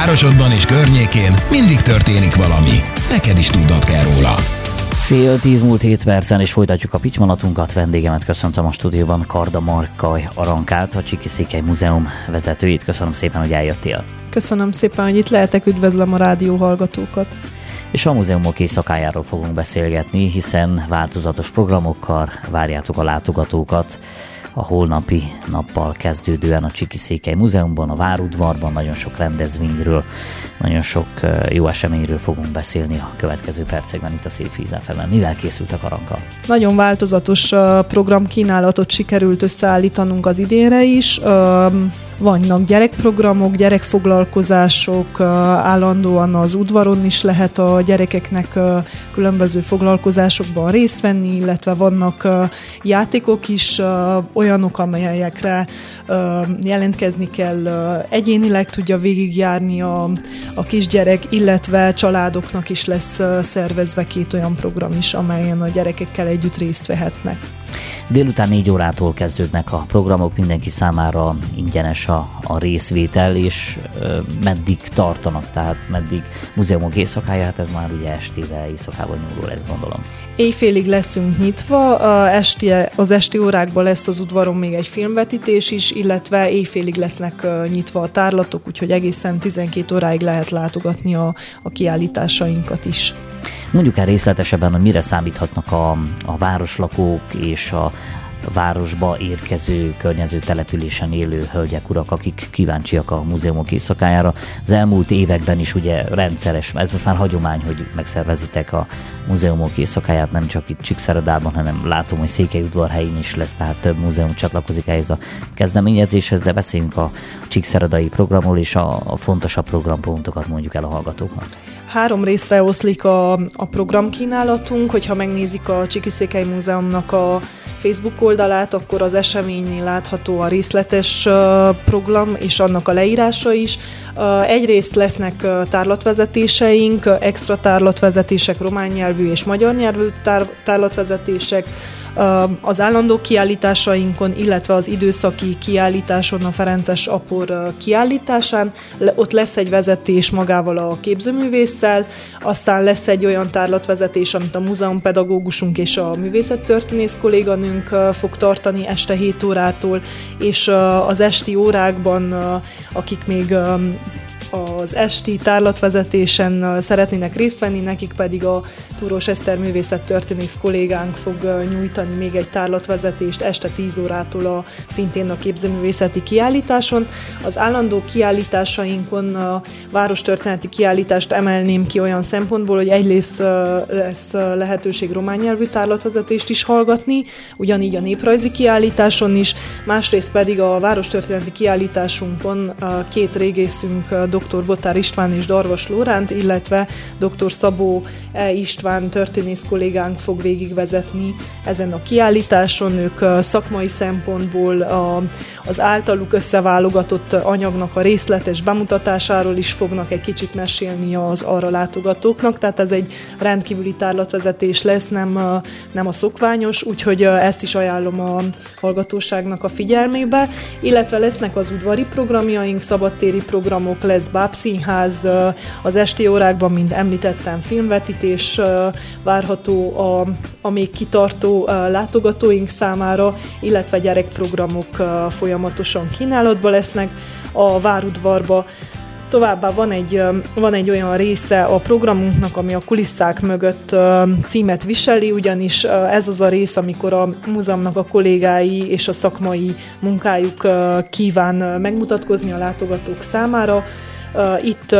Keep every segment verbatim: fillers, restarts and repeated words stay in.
Városodban és környékén mindig történik valami. Neked is tudnod kell róla. Fél tíz múlt hét percen, és folytatjuk a pitymanatunkat. Vendégemet köszöntöm a stúdióban, Karda Markay Arankát, a Csíki-Székely Múzeum vezetőjét. Köszönöm szépen, hogy eljöttél. Köszönöm szépen, hogy itt lehetek, üdvözlöm a rádió hallgatókat. És a múzeumok éjszakájáról fogunk beszélgetni, hiszen változatos programokkal várjátok a látogatókat. A holnapi nappal kezdődően a Csíki-Székely Múzeumban, a Várudvarban nagyon sok rendezvényről, nagyon sok jó eseményről fogunk beszélni a következő percekben itt a Szép Víz ef em-en. Mivel készültek, Aranka? Nagyon változatos programkínálatot sikerült összeállítanunk az idénre is. Vannak gyerekprogramok, gyerekfoglalkozások, állandóan az udvaron is lehet a gyerekeknek különböző foglalkozásokban részt venni, illetve vannak játékok is, olyanok, amelyekre jelentkezni kell, egyénileg tudja végigjárni a, a kisgyerek, illetve családoknak is lesz szervezve két olyan program is, amelyen a gyerekekkel együtt részt vehetnek. Délután négy órától kezdődnek a programok, mindenki számára ingyenes a, a részvétel, és ö, meddig tartanak, tehát meddig múzeumok éjszakája, hát ez már ugye estével, éjszakával nyúló lesz, gondolom. Éjfélig leszünk nyitva, a esti, az esti órákban lesz az udvaron még egy filmvetítés is, illetve éjfélig lesznek nyitva a tárlatok, úgyhogy egészen tizenkét óráig lehet látogatni a, a kiállításainkat is. Mondjuk el részletesebben, hogy mire számíthatnak a, a városlakók és a városba érkező, környező településen élő hölgyek, urak, akik kíváncsiak a múzeumok éjszakájára. Az elmúlt években is ugye rendszeres, ez most már hagyomány, hogy megszervezitek a múzeumok éjszakáját, nem csak itt Csíkszeredában, hanem látom, hogy Székelyudvarhelyen is lesz, tehát több múzeum csatlakozik ehhez a kezdeményezéshez, de beszéljünk a csíkszeredai programról, és a, a fontosabb programpontokat mondjuk el a hallgatóknak. Három részre oszlik a, a programkínálatunk, hogyha megnézik a Csíki-Székely Múzeumnak a Facebook oldalát, akkor az eseménynél látható a részletes program és annak a leírása is. Egyrészt lesznek tárlatvezetéseink, extra tárlatvezetések, román nyelvű és magyar nyelvű tár- tárlatvezetések, az állandó kiállításainkon, illetve az időszaki kiállításon, a Ferences apor kiállításán. Ott lesz egy vezetés magával a képzőművésszel, aztán lesz egy olyan tárlatvezetés, amit a múzeumpedagógusunk és a művészettörténész kolléganőnk fog tartani este hét órától, és az esti órákban, akik még az esti tárlatvezetésen szeretnének részt venni, nekik pedig a Túrós Eszter művészettörténész kollégánk fog nyújtani még egy tárlatvezetést este tíz órától a, szintén a képzőművészeti kiállításon. Az állandó kiállításainkon a várostörténeti kiállítást emelném ki olyan szempontból, hogy egyrészt lesz lehetőség román nyelvű tárlatvezetést is hallgatni, ugyanígy a néprajzi kiállításon is, másrészt pedig a várostörténeti kiállításunkon két régészünk, dr. Botár István és Darvas Lóránt, illetve dr. Szabó E. István történész kollégánk fog végigvezetni ezen a kiállításon. Ők szakmai szempontból a, az általuk összeválogatott anyagnak a részletes bemutatásáról is fognak egy kicsit mesélni az arra látogatóknak, tehát ez egy rendkívüli tárlatvezetés lesz, nem, nem a szokványos, úgyhogy ezt is ajánlom a hallgatóságnak a figyelmébe, illetve lesznek az udvari programjaink, szabadtéri programok, lesz bábszínház, az esti órákban, mint említettem, filmvetítés várható a, a még kitartó látogatóink számára, illetve gyerekprogramok folyamatosan kínálatban lesznek a Várudvarba. Továbbá van egy, van egy olyan része a programunknak, ami a kulisszák mögött címet viseli, ugyanis ez az a rész, amikor a múzeumnak a kollégái és a szakmai munkájuk kíván megmutatkozni a látogatók számára. Itt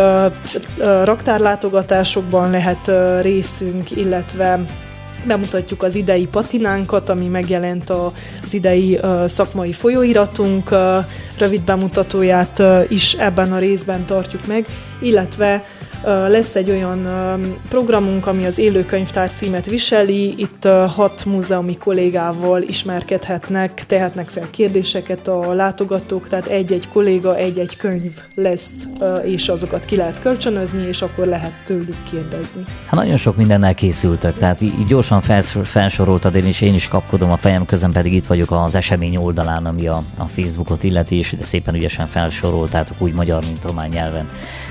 raktárlátogatásokban lehet részünk, illetve bemutatjuk az idei patinánkat, ami megjelent az idei szakmai folyóiratunk, rövid bemutatóját is ebben a részben tartjuk meg, illetve lesz egy olyan programunk, ami az Élőkönyvtár címet viseli, itt hat múzeumi kollégával ismerkedhetnek, tehetnek fel kérdéseket a látogatók, tehát egy-egy kolléga, egy-egy könyv lesz, és azokat ki lehet kölcsönözni, és akkor lehet tőlük kérdezni. Hát nagyon sok mindennel készültök, tehát így gyorsan felsoroltad, én is, én is kapkodom a fejem, közben pedig itt vagyok az esemény oldalán, ami a, a Facebookot illeti, és de szépen ügyesen felsoroltátok úgy magyar, mint román nyelven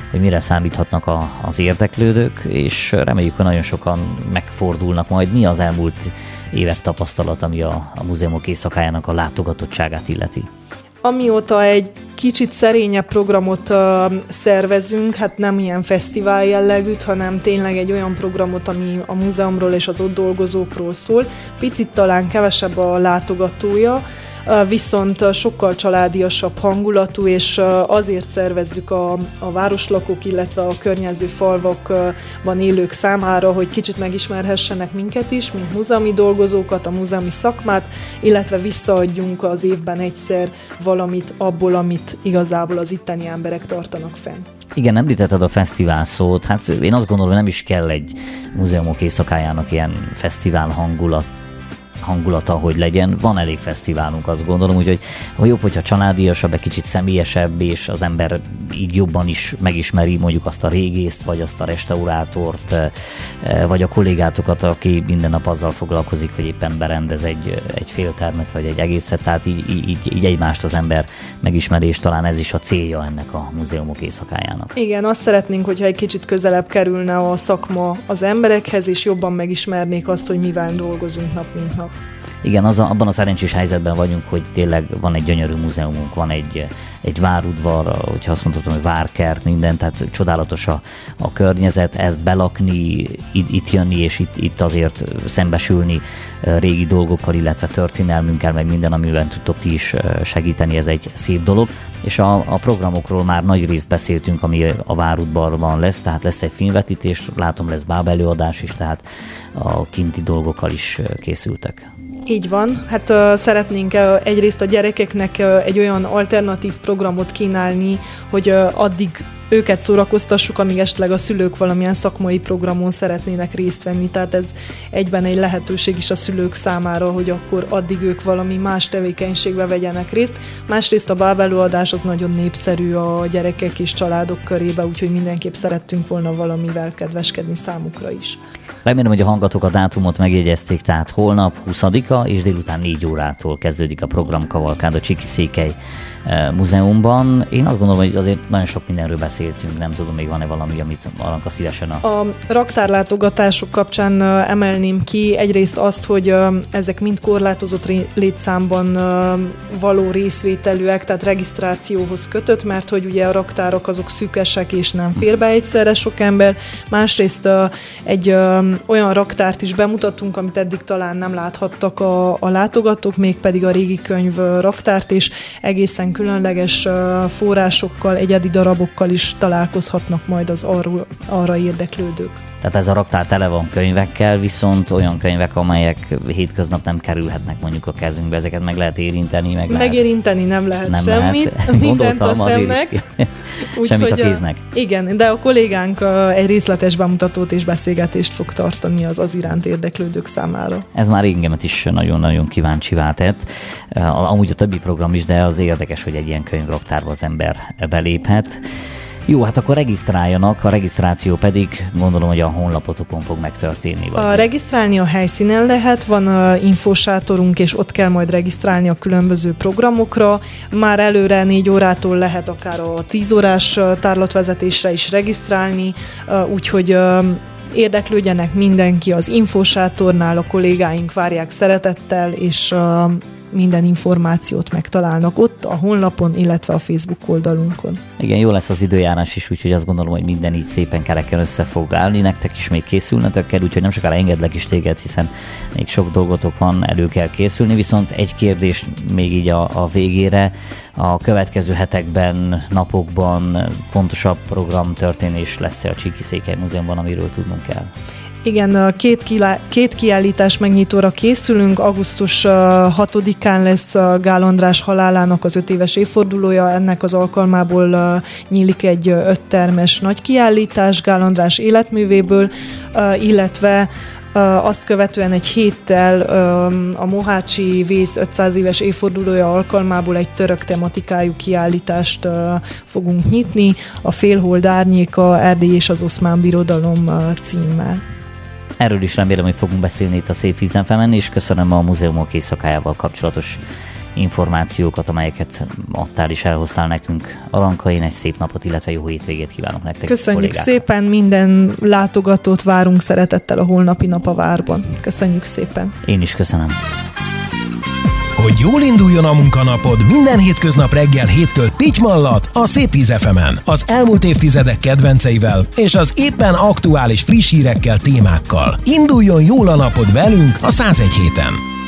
hogy mire számíthatnak a, az érdeklődők, és reméljük, hogy nagyon sokan megfordulnak majd. Mi az elmúlt évek tapasztalat, ami a, a múzeumok éjszakájának a látogatottságát illeti? Amióta egy kicsit szerényebb programot uh, szervezünk, hát nem ilyen fesztivál jellegűt, hanem tényleg egy olyan programot, ami a múzeumról és az ott dolgozókról szól. Picit talán kevesebb a látogatója, uh, viszont uh, sokkal családiasabb hangulatú, és uh, azért szervezzük a, a városlakók, illetve a környező falvakban élők számára, hogy kicsit megismerhessenek minket is, mint múzeumi dolgozókat, a múzeumi szakmát, illetve visszaadjunk az évben egyszer valamit abból, amit igazából az itteni emberek tartanak fenn. Igen, említetted a fesztivál szót, hát én azt gondolom, hogy nem is kell egy múzeumok éjszakájának ilyen fesztivál hangulat, hangulata, hogy legyen. Van elég fesztiválunk, azt gondolom, úgyhogy jobb, hogyha családiasabb, egy kicsit személyesebb, és az ember így jobban is megismeri mondjuk azt a régészt, vagy azt a restaurátort, vagy a kollégátokat, aki minden nap azzal foglalkozik, hogy éppen berendez egy, egy féltermet, vagy egy egészet, tehát így, így, így egymást az ember megismeri, és talán ez is a célja ennek a múzeumok éjszakájának. Igen, azt szeretnénk, hogyha egy kicsit közelebb kerülne a szakma az emberekhez, és jobban megismernék azt, hogy mivel dolgozunk nap, mint nap. Igen, az a, abban a szerencsés helyzetben vagyunk, hogy tényleg van egy gyönyörű múzeumunk, van egy, egy várudvar, hogyha azt mondhatom, hogy várkert, minden, tehát csodálatos a, a környezet, ezt belakni, itt, itt jönni, és itt, itt azért szembesülni régi dolgokkal, illetve történelmünkkel, meg minden, amiben tudtok ti is segíteni, ez egy szép dolog. És a, a programokról már nagy részt beszéltünk, ami a várudvarban lesz, tehát lesz egy filmvetítés, látom, lesz bábelőadás is, tehát a kinti dolgokkal is készültek. Így van. Hát uh, szeretnénk uh, egyrészt a gyerekeknek uh, egy olyan alternatív programot kínálni, hogy uh, addig őket szórakoztassuk, amíg esetleg a szülők valamilyen szakmai programon szeretnének részt venni. Tehát ez egyben egy lehetőség is a szülők számára, hogy akkor addig ők valami más tevékenységbe vegyenek részt. Másrészt a bábelőadás az nagyon népszerű a gyerekek és családok körébe, úgyhogy mindenképp szerettünk volna valamivel kedveskedni számukra is. Remélem, hogy a hallgatók a dátumot megjegyezték, tehát holnap huszadika és délután négy órától kezdődik a programkavalkád a Csikiszékely múzeumban. Én azt gondolom, hogy azért nagyon sok mindenről beszéltünk, nem tudom, még van-e valami, amit Aranka szívesen a... A raktárlátogatások kapcsán emelném ki egyrészt azt, hogy ezek mind korlátozott létszámban való részvételűek, tehát regisztrációhoz kötött, mert hogy ugye a raktárak azok szűkösek és nem fér be egyszerre sok ember. Másrészt egy olyan raktárt is bemutatunk, amit eddig talán nem láthattak a, a látogatók, mégpedig a régi könyv raktárt, és egészen különleges forrásokkal, egyedi darabokkal is találkozhatnak majd az arra, arra érdeklődők. Tehát ez a raktár tele van könyvekkel, viszont olyan könyvek, amelyek hétköznap nem kerülhetnek mondjuk a kezünkbe, ezeket meg lehet érinteni, meg lehet... Megérinteni nem lehet nem semmit, lehet. mindent a szemnek. Úgy, semmit a kéznek. Igen, de a kollégánk egy részletes bemutatót és beszélgetést fog tartani az az iránt érdeklődők számára. Ez már engemet is nagyon-nagyon kíváncsivá tett. Amúgy a többi program is, de az érdekes, hogy egy ilyen könyvraktárba az ember beléphet. Jó, hát akkor regisztráljanak, a regisztráció pedig gondolom, hogy a honlapotokon fog megtörténni. Vagy a regisztrálni a helyszínen lehet, van a infosátorunk, és ott kell majd regisztrálni a különböző programokra. Már előre négy órától lehet akár a tíz órás tárlatvezetésre is regisztrálni, úgyhogy érdeklődjenek mindenki az infosátornál, a kollégáink várják szeretettel, és minden információt megtalálnak ott a honlapon, illetve a Facebook oldalunkon. Igen, jó lesz az időjárás is, úgyhogy azt gondolom, hogy minden így szépen kereken össze fog állni. Nektek is még készülnetek, úgyhogy nem sokára engedlek is téged, hiszen még sok dolgotok van, elő kell készülni, viszont egy kérdés még így a, a végére. A következő hetekben, napokban fontosabb programtörténés lesz a Csikiszékely Múzeumban, amiről tudnunk kell? Igen, két, kilá- két kiállítás megnyitóra készülünk. augusztus hatodikán lesz Gál András halálának az öt éves évfordulója. Ennek az alkalmából nyílik egy öttermes nagy kiállítás Gál András életművéből, illetve azt követően egy héttel a Mohácsi Vész ötszáz éves évfordulója alkalmából egy török tematikájú kiállítást fogunk nyitni, a Félhold árnyéka, Erdély és az Oszmán Birodalom címmel. Erről is remélem, hogy fogunk beszélni itt a Szép Vízen Femen, és köszönöm a múzeumok éjszakájával kapcsolatos információkat, amelyeket adtál és elhoztál nekünk. Alanka, én egy szép napot, illetve jó hétvégét kívánok nektek. Köszönjük kollégák. szépen, minden látogatót várunk szeretettel a holnapi nap a várban. Köszönjük szépen. Én is köszönöm. Hogy jól induljon a munkanapod, minden hétköznap reggel héttől Pitymallat a Szép Víz ef emen, az elmúlt évtizedek kedvenceivel és az éppen aktuális friss hírekkel, témákkal. Induljon jól a napod velünk a száz egy héten.